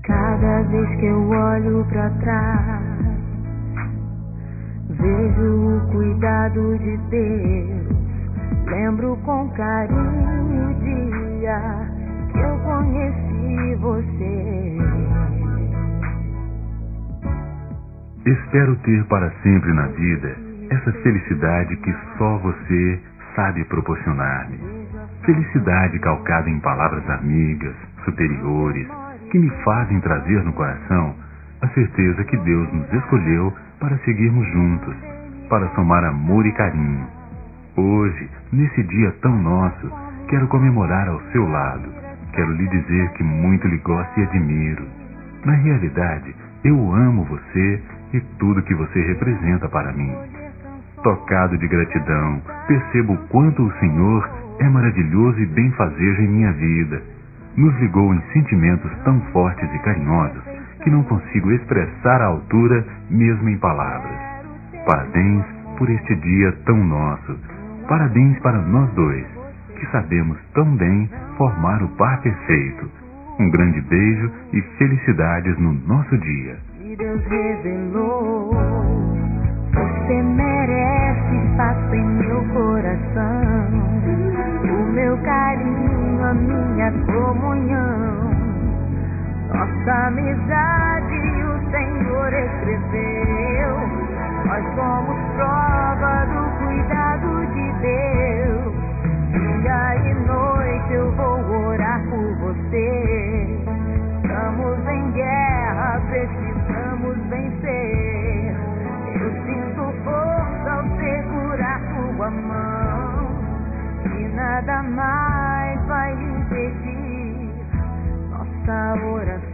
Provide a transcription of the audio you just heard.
Cada vez que eu olho pra trás, vejo o cuidado de Deus. Lembro com carinho o dia que eu conheci você. Espero ter para sempre na vida essa felicidade que só você sabe proporcionar-me. Felicidade calcada em palavras amigas, superiores, que me fazem trazer no coração a certeza que Deus nos escolheu para seguirmos juntos, para somar amor e carinho. Hoje, nesse dia tão nosso, quero comemorar ao seu lado. Quero lhe dizer que muito lhe gosto e admiro. Na realidade, eu amo você e tudo que você representa para mim. Tocado de gratidão, percebo o quanto o Senhor é maravilhoso e benfazejo em minha vida. Nos ligou em sentimentos tão fortes e carinhosos que não consigo expressar à altura mesmo em palavras. Parabéns por este dia tão nosso. Parabéns para nós dois, que sabemos tão bem formar o par perfeito. Um grande beijo e felicidades no nosso dia. E Deus revelou, você merece espaço em meu coração, o meu carinho, a minha comunhão, nossa amizade o Senhor escreveu. Nós somos prova do cuidado de Deus. Dia e noite eu vou orar por você. Estamos em guerra, precisamos vencer. Eu sinto força ao segurar tua mão, e nada mais vai impedir nossa oração.